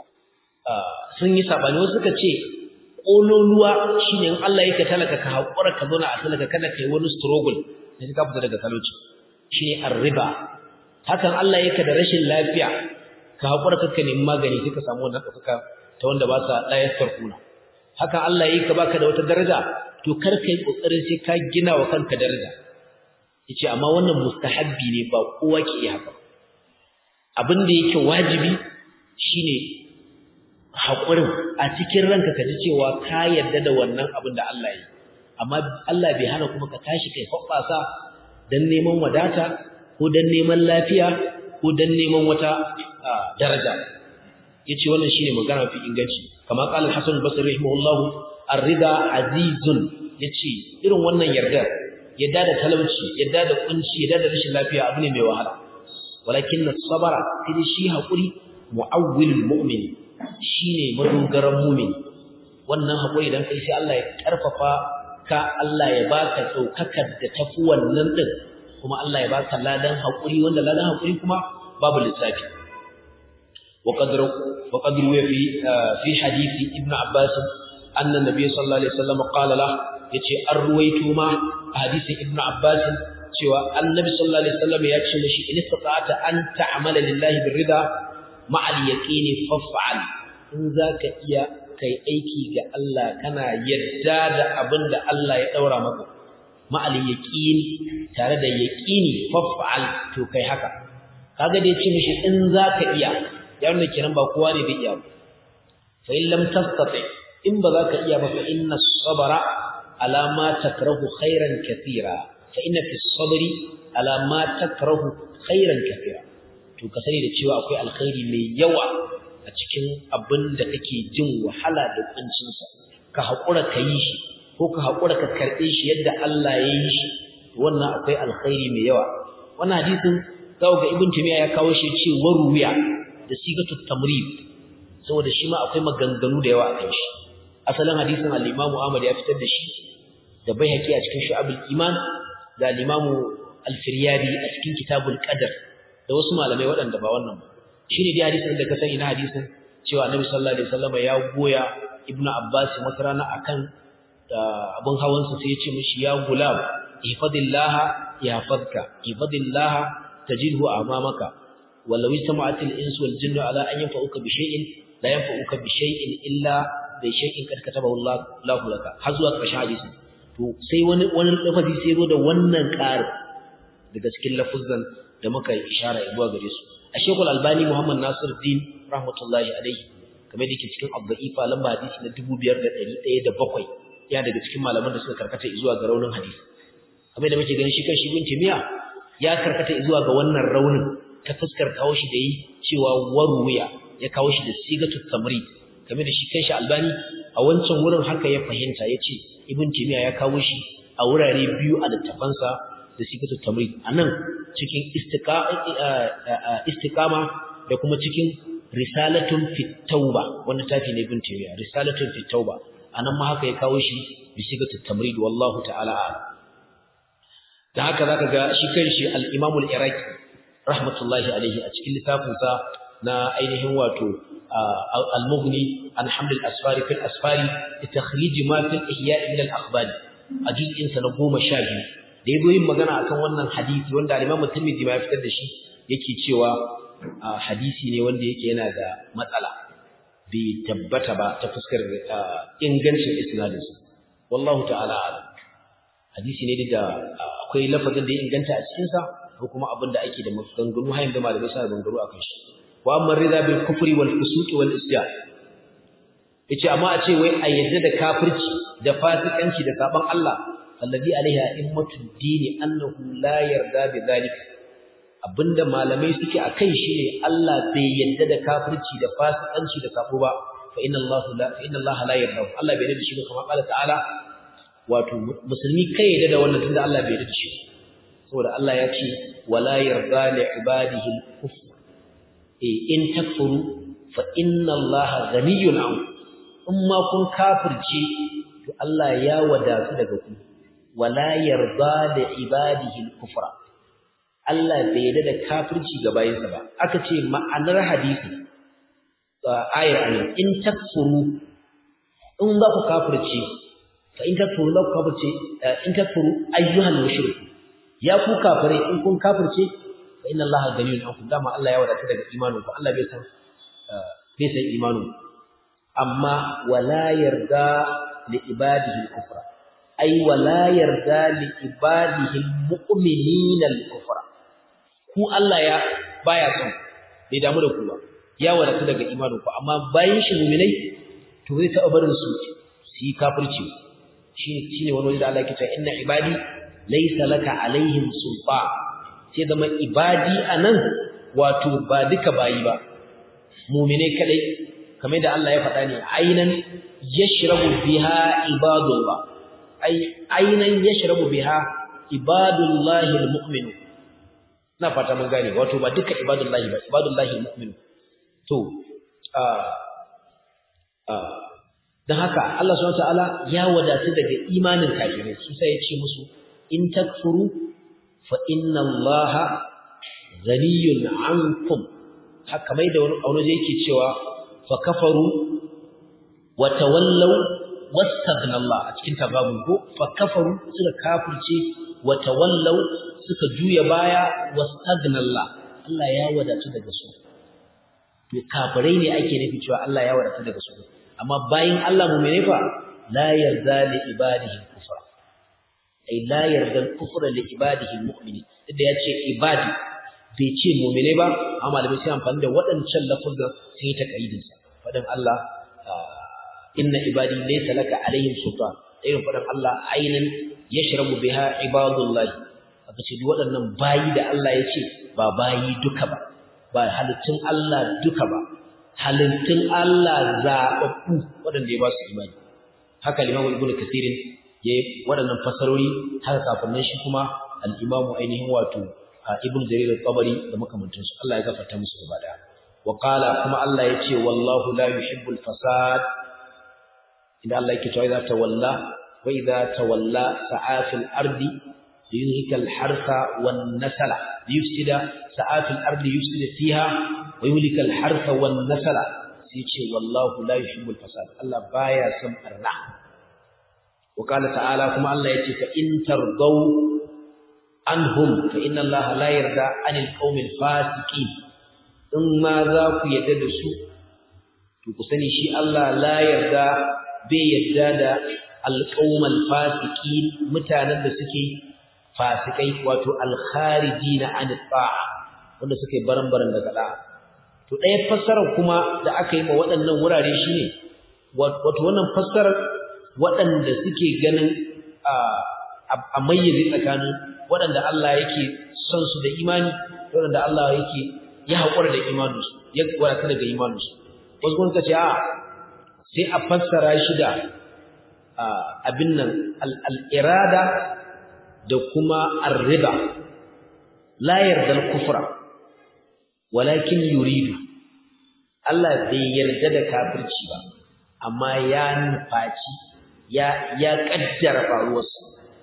sun yi sabani wasu suka ce kololuwa shine in Allah yake talaka ka hakura ka zauna a talaka kada kai wani struggle sai ka fita daga talauci shine ar-riba hakan Allah yake da rashin lafiya ka hakura ka nemi magani sai ka samu wannan kafaka ta wanda ba sa layar tarkuna hakan Allah yake baka da wata daraja to kar kai kokarin sai ka gina wa kanka daraja yace amma wannan mustahabbi ne ba kowa ke yi haka abin da yake wajibi shine haƙurin a cikin ranka ka ji cewa ka yarda da wannan abin da Allah yi amma Allah bai hana kuma ka tashi kai hoɓɓasa dan neman wadata ko dan neman lafiya ko dan neman wata daraja yace wannan shine magana fi inganci kama qala al-Hasan al-Basri rahimahullahu ar-rida azizun yace irin wannan yarda yadda da talauci yadda da kunci yadda da rashin lafiya abu ne mai wahala walakin as-sabra sai shi haƙuri mu'awwilul mu'min shine madogaran mu'min wannan haƙuri dan kai sai Allah ya karfafa ka Allah ya baka daukakar da tafi wannan din kuma Allah ya baka ladan haƙuri wanda ladan haƙuri kuma babu lissafi wa qadru wa qadru fi fi hadisi ibn Abbas anna nabiy sallallahu alaihi wasallam qala la yace an ruwaito ma hadisin ibn Abbas cewa annabi sallallahu alaihi wasallam ya ce mishi in istata an ta'amala lillahi birrida ma'al yaqini faf'al in zaka iya kai aiki ga Allah kana yadda da abinda Allah ya daura maka ma'al yaqini tare da yaqini faf'al to kai haka kaga da yace mishi in zaka iya ya nuna kiran ba kowa ne bai iya fa in lam tastati in ba zaka iya ba fa inna as-sabra ala ma takrahu khairan katira fa inna fi as-sabri ala ma takrahu khairan katira to ka sani da cewa akwai alkhairi mai yawa a cikin abin da kake jin wahala da kuncin sa ka hakura ka yi shi ko ka hakura ka karbe shi yadda Allah ya yi shi wannan akwai alkhairi mai yawa wannan hadisin zaku ga ibn Taymiyyah ya kawo shi ce waruya da sigatu tamrid saboda shi ma akwai maganganu da yawa a kan shi asalin hadisin al-Imam Ahmad ya fitar da shi da Baihaqi a cikin Shu'abul Iman da al-Imam al-Firyadi a cikin Kitabul Qadar da wasu malamai waɗanda ba wannan ba shine dai hadisin da ka sani na hadisin cewa Annabi sallallahu alaihi wasallam ya goya Ibn Abbas wata rana akan abun hawan sa sai ya ce mishi ya gulam ifadillah yahfazka ifadillah tajidhu amamaka walau istama'at al-insu wal jinnu ala an yanfa'uka bi shay'in la yanfa'uka bi shay'in illa bi shay'in kad katabahu Allah lahu laka har zuwa ƙarshen hadisin to sai wani wani lafazi sai zo da wannan ƙarin daga cikin lafuzan da muka yi ishara zuwa gare su a Sheikhul Albani Muhammad Nasiruddin rahmatullahi alaihi kamar da yake cikin Abdaifa lamba hadisi na dubu biyar da ɗari ɗaya da bakwai ya daga cikin malaman da suka karkata zuwa ga raunin hadisi kamar da muke ganin shi kan shi Ibn Taymiyyah ya karkata zuwa ga wannan raunin ta fuskar kawo shi da yi cewa waruya ya kawo shi da sigatu tamrid kamar da shi kanshi Albani a wancan wurin haka ya fahimta yace Ibn Taymiyyah ya kawo shi a wurare biyu a littafansa da sigatu tamrid anan cikin istiqama da kuma cikin risalatun fit tauba wannan tafi ne Ibn Taymiyyah risalatun fit tauba anan ma haka ya kawo shi da sigatu tamrid wallahu ta'ala a'lam da haka zaka ga shi kanshi al-Imam al-Iraqi rahmatullahi alaihi a cikin littafinsa na ainihin wato al-Mughni an hamd al-asfari fil asfari takhrij ma fil ihya' min al-akhbar a juz'in sa na goma sha biyu da yazo yin magana akan wannan hadisi wanda al-Imam Tirmidhi ma ya fitar da shi yake cewa hadisi ne wanda yake yana da matsala bai tabbata ba ta fuskar ingancin isnadin sa wallahu ta'ala a'lam hadisi ne da akwai lafazin da ya inganta a cikin sa ko kuma abin da ake da maganganu hayin da malamai suna maganganu akan shi wa amma rida bil kufri wal fusuq wal isyan yace amma a ce wai a yadda da kafirci da fasikanci da saban Allah alladhi alaiha immatud dini annahu la yarda bi zalika abinda malamai suke akai shine Allah bai yadda da kafirci da fasikanci da sabo ba fa inna Allah la fa inna Allah la yarda Allah bai yarda shi ba kamar Allah ta'ala wato musulmi kai yarda da wannan tunda Allah bai yarda da shi saboda Allah ya ce wala yarda li ibadihi al-kufr eh in takfuru fa inna Allah ghaniyyun ankum amma kun kafirce to Allah ya wadatu daga ku wala yarda li ibadihi al-kufra Allah bai yarda da kafirci ga bayinsa ba aka ce ma'anar hadisi ayar anan in takfuru in za ku kafirce fa in takfuru la kafirce in takfuru ayyuhal mushrik ya ku kafire in kun kafirce fa inna allaha ganiyun ankum dama Allah ya wadata daga imanin ku Allah bai san bai san imanin amma wala yarda li ibadihi al-kufra ay wala yarda li ibadihi al-mu'minina al-kufra ku Allah ya baya son bai damu da ku ba ya wadata daga imanin ku amma bayin shi mu'minai to zai ta barin su su yi kafirci shine shine wani da Allah yake cewa inna ibadi laysa laka alaihim sulfa sai da mai ibadi anan wato ba duka bayi ba mu'minai kadai kamar da Allah ya faɗa ne ainan yashrabu biha ibadullah ai ainan yashrabu biha ibadullahi almu'minu na fata mun gane wato ba duka ibadullahi ba ibadullahi almu'minu to dan haka Allah subhanahu wataala ya wadatu daga imanin kafirai su sai ya ce musu in takfuru fa inna Allaha ghaniyun ankum haka mai da wani yake cewa fa kafaru wa tawallaw wastaghna Allah a cikin tababun ko fa kafaru suka kafirce wa tawallaw suka juya baya wastaghna Allah Allah ya wadatu daga su to kafirai ne ake nufi cewa Allah ya wadata daga su amma bayin Allah mu'mine fa la yarda li ibadihi kufra ai la yarda kufra li ibadihi mu'mini da yace ibadi bai ce mu'mine ba amma da bai sai amfani da waɗancan lafuzan sai ta kaidin sa fadan Allah inna ibadi laysa laka alaihim sultan irin fadan Allah ainan yashrabu biha ibadullahi aka ce duk waɗannan bayi da Allah ya ce ba bayi duka ba ba halittun Allah duka ba halittun Allah zaɓaɓɓu waɗanda ya ba su imani haka limamu ibnu kasirin ya yi waɗannan fasarori haka kafin nan shi kuma al'imamu ainihin wato ibnu jarir al-tabari da makamantansu Allah ya gafarta musu gaba daya wa qala kuma Allah ya ce wallahu la yuhibbul fasad idan Allah yake cewa idza tawalla wa idza tawalla sa'afil ardi ليهلك الحرث والنسل ليفسد ساعات الأرض يفسد فيها ويهلك الحرث والنسل سيتشي والله لا يحب الفساد الله بايا سمعنا وقال تعالى كما الله يتي فإن ترضوا عنهم فإن الله لا يرضى عن القوم الفاسقين ثم ذاك يددسوا تقصني شيء الله لا يرضى بيداد القوم الفاسقين متانا بسكي fasikai wato al-kharijina an ta'a wanda suke baran-baran daga da'a to ɗaya fassarar kuma da aka yi ma waɗannan wurare shine wato wannan fassarar waɗanda suke ganin a mayyaze tsakanin waɗanda Allah yake son su da imani waɗanda Allah yake ya haƙura da imaninsu ya wadata daga imaninsu wasu kuma suka ce a sai a fassara shi da abin nan al-irada da kuma ar-riba la yarda al-kufra walakin yuridu Allah bai yarda da kafirci ba amma ya nufaci ya ya kaddara faruwarsa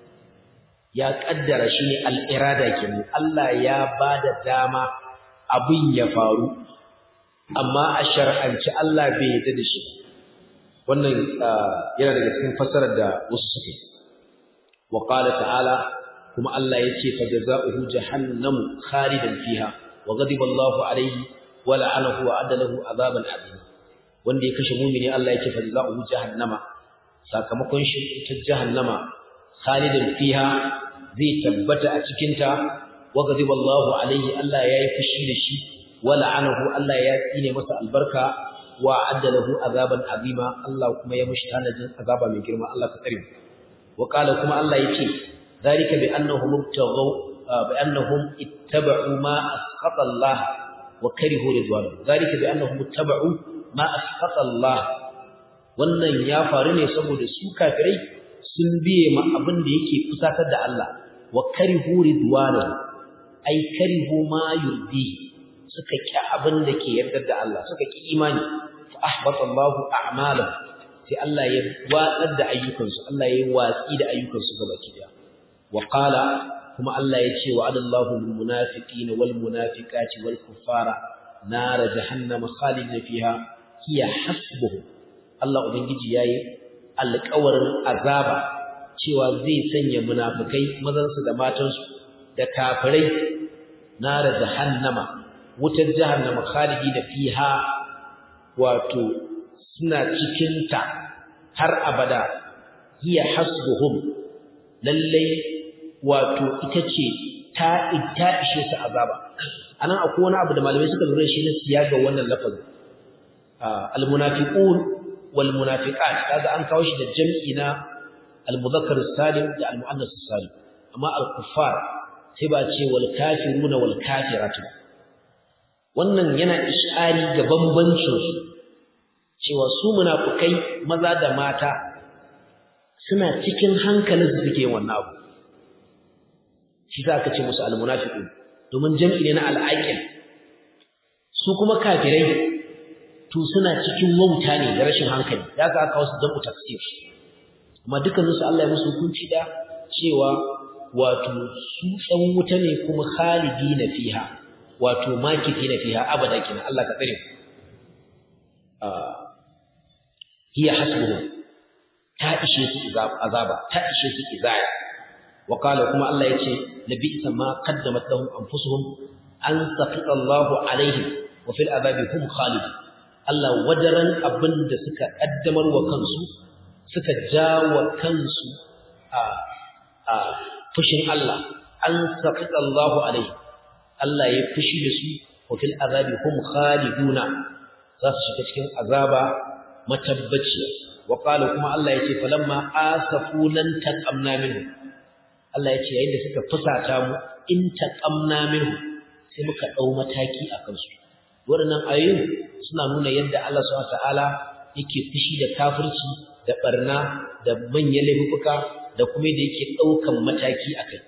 ya kaddara shi ne al-irada kenan Allah ya bada dama abin ya faru amma a shar'anci Allah bai yarda da shi wannan yana daga cikin fassarar da wasu suke wa qala ta'ala kuma Allah yace fa jazaohu jahannamu khalidan fiha wa ghadiba Allahu alayhi wa la'anahu wa adalahu azaban azim wanda ya kashe mu'mini Allah yace fa jazaohu jahannama sakamakon shi ta jahannama khalidan fiha zai tabbata a cikin ta wa ghadiba Allahu alayhi Allah yayi fushi da shi wa la'anahu Allah ya tsine masa albarka wa adalahu azaban azima Allah kuma ya mishi tanajin azaba mai girma Allah ka tsare وقال كما الله يكي ذلك بأنهم ابتغوا بأنهم اتبعوا ما أسخط الله وكرهوا رضوانه ذلك بأنهم اتبعوا ma asqata Allah wannan ya faru ne saboda su kafirai sun biye ma abin da yake fusatar da Allah wa karihu ridwanahu ai karihu ma yurdi suka ki abin da ke yarda da Allah suka ki imani fa ahbata Allahu a'malahum sai Allah ya watsar da ayyukansu Allah ya watsi da ayyukansu gabaki daya wa qala kuma Allah ya ce wa adallahu lil munafiqina wal munafiqati wal kuffara nar jahannam khalidina fiha hiya hasbuhum Allah ubangiji yayi alƙawarin azaba cewa zai sanya munafikai mazansu da matansu da kafirai nar jahannama wutar jahannama khalidina fiha wato suna cikin ta har abada hiya hasbuhum lalle wato ita ce ta ita ishe su azaba anan akwai wani abu da malamai suka lura shi ne siyaga wannan lafazin almunafiqun wal munafiqat kaga an kawo shi da jam'i na almudhakkar salim da almuannas salim amma alkuffar sai ba ce wal kafiruna wal kafiratu wannan yana ishari ga bambancin su cewa su munafikai maza da mata suna cikin hankalin su suke wannan abu shi za ka ce musu almunafiqun domin jam'i ne na al'aqil su kuma kafirai to suna cikin wauta ne da rashin hankali ya ka aka wasu jam'u tafsir amma dukkaninsu Allah ya musu hukunci da cewa wato su dan wuta ne kuma khalidina fiha wato makithina fiha abada kina Allah ka tsare ah hiya hasbuhum ta ishe su azaba ta ishe su izaya wa qala kuma Allah yace labisa ma qaddamat lahum anfusuhum an saqita Allahu alaihim wa fil azabi hum khalidun Allah wadaran abinda suka kaddamar wa kansu suka jawa kansu a a fushin Allah an saqita Allahu alaihim Allah ya fushi da su wa fil azabi hum khaliduna za su shiga cikin azaba matabbaci wa qala kuma Allah yace falamma asafunan taqamna minhu Allah yace yayin da suka fusata mu in taqamna minhu sai muka dau mataki akan su waɗannan ayoyin suna nuna yadda Allah subhanahu wataala yake fushi da kafirci da barna da manyan laifuka da kuma yadda yake daukan mataki akai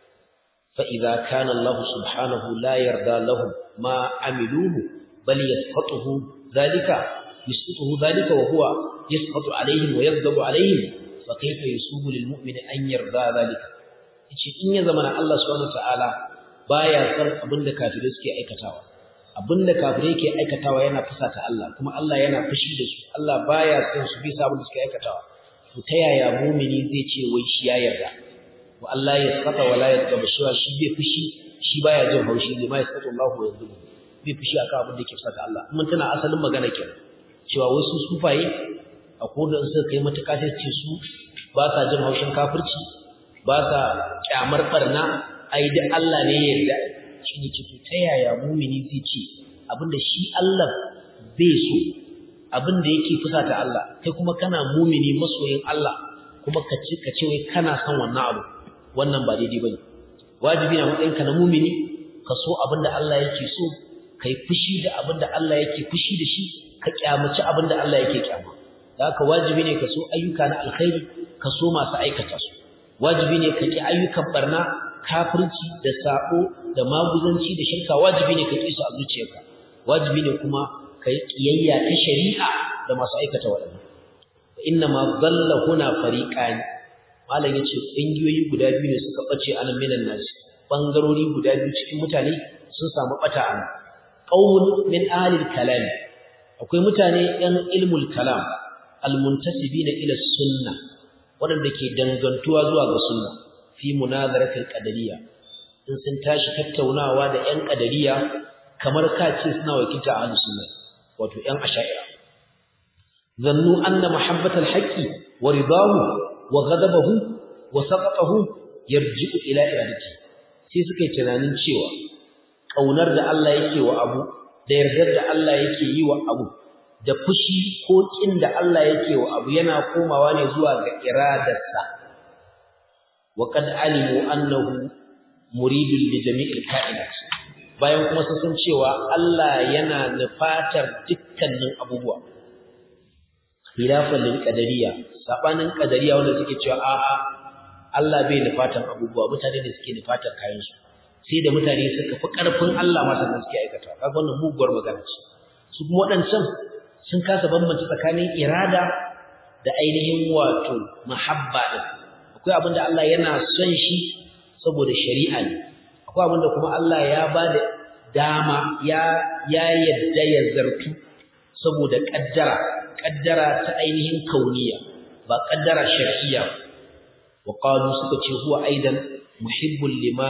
fa idza kana Allah subhanahu la yarda lahum ma amiluhu bal yasqatuhu dhalika yasqatuhu dhalika wa huwa yasqatu alaihim wa yaghdabu alaihim fa kayfa yusubu lil mu'mini an yarda dhalika yace in ya zama Allah subhanahu wataala baya san abinda kafirai suke aikatawa abinda kafirai yake aikatawa yana fusata Allah kuma Allah yana fushi da su Allah baya son su bi sabon da suke aikatawa to ta yaya mu'mini zai ce wai shi ya yarda wa Allah ya saka wala ya gaba shi shi bai fushi shi baya jin haushi ne mai saka Allah ya zubu bai fushi akan abin da yake fusata Allah mun tana asalin magana kenan cewa wasu sufaye a kodan suka kai matuƙa sai ce su ba sa jin haushin kafirci ba sa kyamar barna ai da Allah ne ya yarda shi ne ciki ta yaya mumini zai ce abinda shi Allah bai so abinda yake fusata Allah kai kuma kana mumini masoyin Allah kuma ka ci ka ce wai kana son wannan abu wannan ba daidai bane wajibi na matsayinka na mumini ka so abinda Allah yake so kai fushi da abinda Allah yake fushi da shi ka kyamaci abinda Allah yake kyama da haka wajibi ne ka so ayyuka na alkhairi ka so masu aikata su wajibi ne ka ki ayyukan barna kafirci da sako da maguzanci da shirka wajibi ne ka kisa a zuciyarka wajibi ne kuma kai kiyayya ta shari'a da masu aikata wadannan inna ma dalla huna fariqan malam yace kungiyoyi guda biyu ne suka bace anan minan nas bangarori guda biyu cikin mutane sun samu bata an qaumun min ahli kalam akwai mutane yan ilmul kalam almuntasibina ila sunna wadanda ke dangantuwa zuwa ga sunna fi munazaratil qadariyya in sun tashi tattaunawa da ƴan qadariyya kamar kace suna wakilta ahlus sunna wato ƴan asha'ira zannu anna mahabbatal haqqi wa ridahu wa ghadabahu wa saqatahu yarji'u ila iradati sai suka yi tunanin cewa kaunar da Allah yake wa abu da yardar da Allah yake yi wa abu da fushi ko kin da Allah yake wa abu yana komawa ne zuwa ga iradarsa وقد علموا أنه مريد لجميع الكائنات bayan kuma sun san cewa Allah yana nufatar dukkanin abubuwa khilafan lil qadariyya sabanin qadariyya wanda suke cewa a'a Allah bai nufatan abubuwa mutane da suke nufatar kayan su sai da mutane suka fi karfin Allah ma sannan suke aikata kaga wannan muguwar magana ce su kuma wadancan sun kasa bambanta tsakanin irada da ainihin wato mahabba din akwai abinda Allah yana son shi saboda shari'a ne akwai abinda kuma Allah ya bada dama ya ya yadda ya zartu saboda kaddara kaddara ta ainihin kauniya ba kaddara shar'iyya wa qalu suka ce huwa aidan muhibbul lima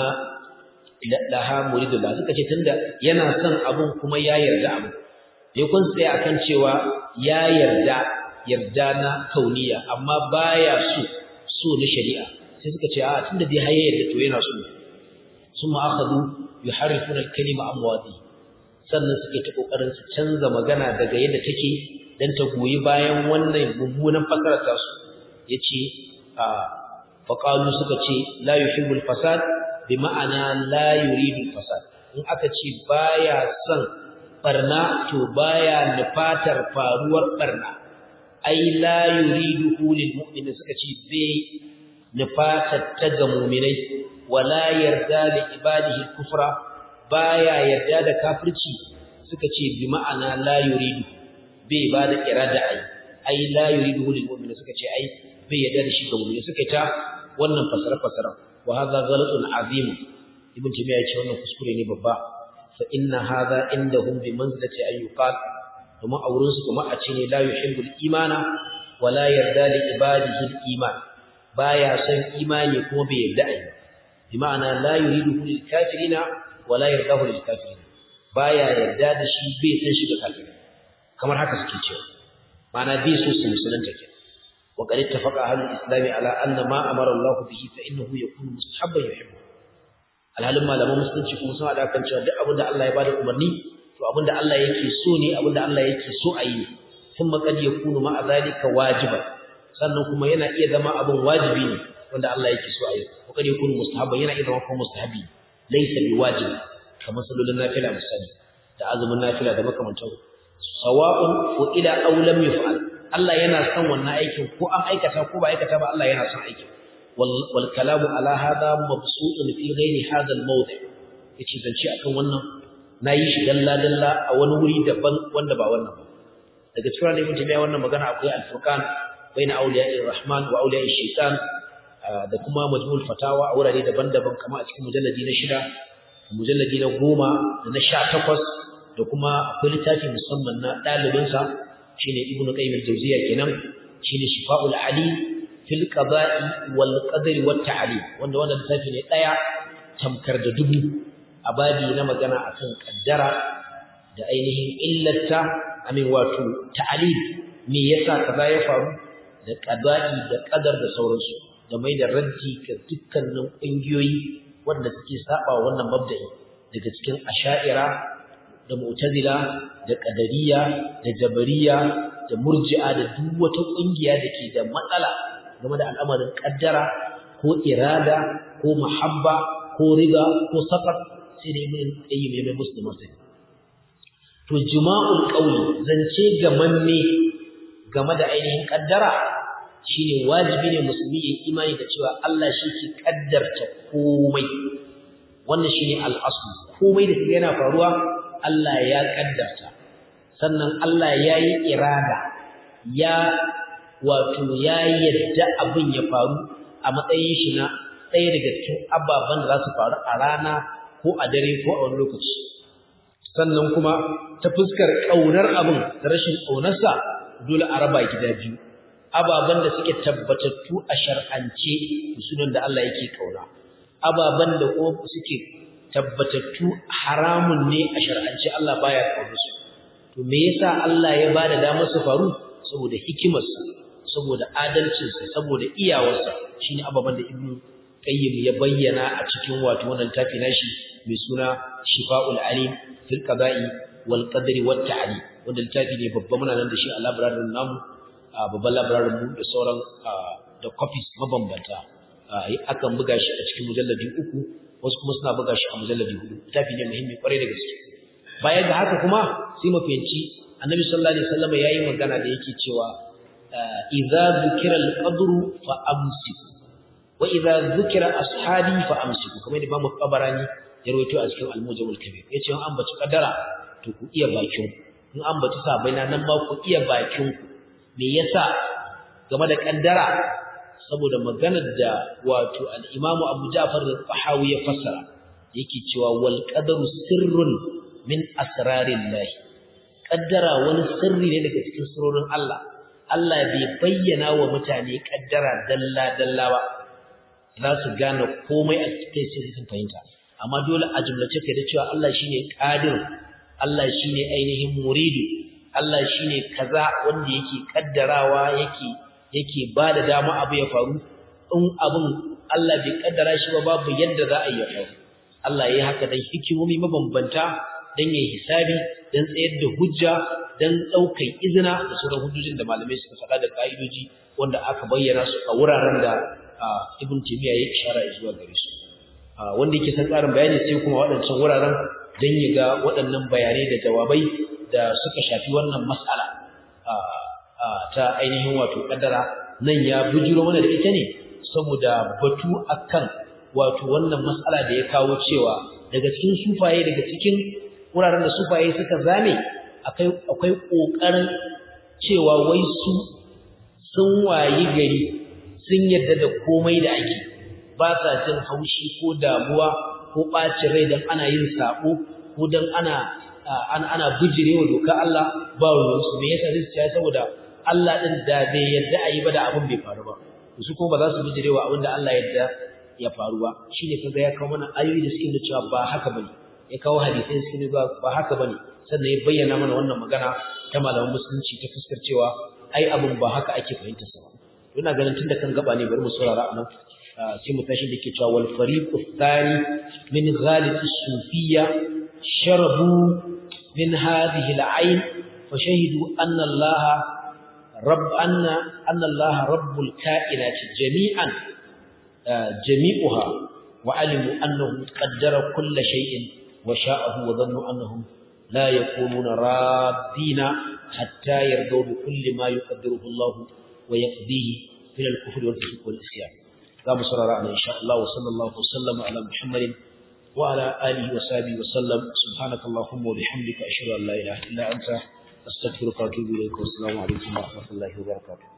laha muridullah suka ce tunda yana son abun kuma ya yarda abu bai kun sai akan cewa ya yarda yarda na kauniya amma baya so so na shari'a sai suka ce a tunda dai haye yarda to yana so summa akhadhu yuharrifuna al-kalima an mawadi sannan suke ta kokarin su canza magana daga yadda take dan ta goyi bayan wannan mummunan fasarar ta su yace a faqalu suka ce la yuhibbul fasad bi ma'ana la yuridul fasad in aka ce baya son barna to baya nufatar faruwar barna ai la yuriduhu lil mu'minin suka ce bai nufatar ta ga mu'minai wala yarda li ibadihi kufra baya yarda da kafirci suka ce bi ma'ana la yuridu bai ba da irada ai ai la yuriduhu lil mu'minin suka ce ai bai yarda da shi ga mu'mini suka ta wannan fasara fasara wa hadha ghalatun azim ibn timiya ya ce wannan kuskure ne babba fa inna hadha indahum bi manzilati ay yuqal kuma auren su kuma a ce ne la yuhibbul imana wala yarda li ibadihi al iman baya son imani kuma bai yarda ai bi ma'ana la yuriduhu lil kafirina wala yardahu lil kafirin baya yarda da shi bai san shi ga kafiri kamar haka suke cewa ma'ana bai so su musulunta ke wa qad ittafaqa ahlul islam ala anna ma amara Allah bihi fa innahu yakunu mustahabban yuhibbu alhalin malaman musulunci kuma sun hada kan cewa duk abinda Allah ya bada umarni to abinda Allah yake so ne abinda Allah yake so a yi kuma qad yakunu ma zalika wajiban sannan kuma yana iya zama abin wajibi ne wanda Allah yake so a yi wa qad yakunu mustahabban yana iya zama kuma mustahabi laysa biwajib kamar sallolin nafila misali da azumin nafila da makamantan sawa'un wa ila aw lam yaf'al Allah yana son wannan aikin ko an aikata ko ba aikata ba Allah yana son aikin wal wal kalamu ala hada mabsuutun fi ghairi hada al mawdi' yace zance akan wannan nayi shi dalla dalla a wani wuri daban wanda ba wannan ba daga cikin ne mun tabiya wannan magana akwai al furqan baina awliya'ir rahman wa awliya'ish shaitan da kuma majmu'ul fatawa a wurare daban-daban kamar a cikin mujalladi na shida mujalladi na goma da na sha takwas da kuma akwai littafi musamman na ɗalibinsa shine ibnu qayyim al-jawziyya kenan shine shifa'ul ali fil qada'i wal qadri wat ta'lim wanda wannan littafi ne daya tamkar da dubu abadi na magana akan kaddara da ainihin illata amin wato ta'lim me yasa kaza ya faru da qada'i da qadar da sauransu da mai da raddi ga dukkanin ƙungiyoyi wanda suke saba wannan mabda'i daga cikin asha'ira da mu'tazila da qadariyya da jabariyya da murji'a da duk wata ƙungiya da ke da matsala game da al'amarin kaddara ko irada ko muhabba ko riba ko safar sai da ibn qayyim ya mai muslima sai to juma'ul qawli zance gamanne game da ainihin kaddara shine wajibi ne musulmi ya imani da cewa Allah shi ke kaddarta komai wannan shine al-asl komai da yana faruwa Allah ya kaddarta sannan Allah ya yi irada ya wato ya yadda abin ya faru a matsayin shi na ɗaya daga cikin ababen da za su faru a rana ko a dare ko a wani lokaci sannan kuma ta fuskar ƙaunar abin da rashin ƙaunarsa dole a raba gida biyu ababen da suke tabbatattu a shar'ance sunan da Allah yake kauna ababen da kuma suke tabbatattu haramun ne a shar'ance Allah baya kauna su to me yasa Allah ya bada damar su faru saboda hikimarsa saboda adalcinsa saboda iyawarsa shine ababen da Ibn Qayyim ya bayyana a cikin wato wannan tafi nashi mai suna Shifa'ul Alim fil Qada'i wal Qadri wat Ta'lim wanda littafi ne babba muna nan da shi a library namu a babban labararin mu da sauran da copies mabambanta akan buga shi a cikin mujalladi uku wasu kuma suna buga shi a mujalladi hudu littafi ne muhimmi kwarai da gaske baya ga haka kuma sai mu fahimci annabi sallallahu alaihi wasallam yayi magana da yake cewa idza zukira al-qadru fa amsiku wa idza zukira ashabi fa amsiku kamar da Imam Tabarani ya rawaito a cikin Al-Mujam al-Kabir yace an ambaci kaddara to ku iya bakin in ambaci sabaina nan ba ku iya bakin ku me yasa game da kaddara saboda maganar da wato al-Imam Abu Ja'far al-Tahawi ya fassara yake cewa wal qadaru sirrun min asrarillah kaddara wani sirri ne daga cikin sirrorin Allah Allah bai bayyana wa mutane kaddara dalla dalla ba za su gane komai a cikin sai sun fahimta amma dole a jumlace kai da cewa Allah shine qadir Allah shine ainihin muridu Allah shine kaza wanda yake kaddarawa yake yake bada dama abu ya faru in abun Allah bai kaddara shi ba babu yadda za a yi ya faru Allah yayi haka dan hikimomi mabambanta dan yayi hisabi dan tsayar da hujja dan daukan izina da sauran hujjojin da malamai suka faɗa da kaidoji wanda aka bayyana su a wuraren da Ibn Taymiyyah ya ishara zuwa gare su wanda yake san karin bayani sai kuma waɗancan wuraren dan ya ga waɗannan bayanai da jawabai da suka shafi wannan mas'ala ta ainihin wato kaddara nan ya bujiro mana da ita ne saboda batu akan wato wannan mas'ala da ya kawo cewa daga cikin sufaye daga cikin wuraren da sufaye suka zame akwai akwai kokarin cewa wai su sun wayi gari sun yarda da komai da ake ba sa jin haushi ko damuwa ko bacin rai dan ana yin sabo ko dan ana ana ana bijirewa doka Allah ba ruwan su me yasa zai tsaya saboda Allah din da bai yarda ayi ba da abin bai faru ba su kuma ba za su bijirewa abin da Allah yarda ya faru ba shine kaga ya kawo mana ayoyi da suke da cewa ba haka bane ya kawo hadisai suke ba ba haka bane sannan ya bayyana mana wannan magana ta malaman musulunci ta fuskar cewa ai abin ba haka ake fahimtar sa ina ganin tunda kan gaba ne bari mu saurara anan sai mu tashi da ke cewa wal fariqu thani min ghalit as-sufiyya sharabu min hadhihi al-ayn fa shahidu anna Allah rabb anna anna Allah rabbul kainat jami'an jami'uha wa alimu annahu qaddara kull shay'in wa sha'ahu wa dhannu annahum la yakununa raddina hatta yardu bi kulli ma yuqaddiruhu Allah wa yaqdihi min al-kufr wal fusuq wal isyan za mu saurara in sha Allah wa sallallahu wasallam ala Muhammadin wa ala alihi wa sahbihi wa sallam subhanakallahumma wa bihamdika ashhadu an la ilaha illa anta astaghfiruka wa atubu ilayk wa assalamu alaikum wa rahmatullahi wa barakatuh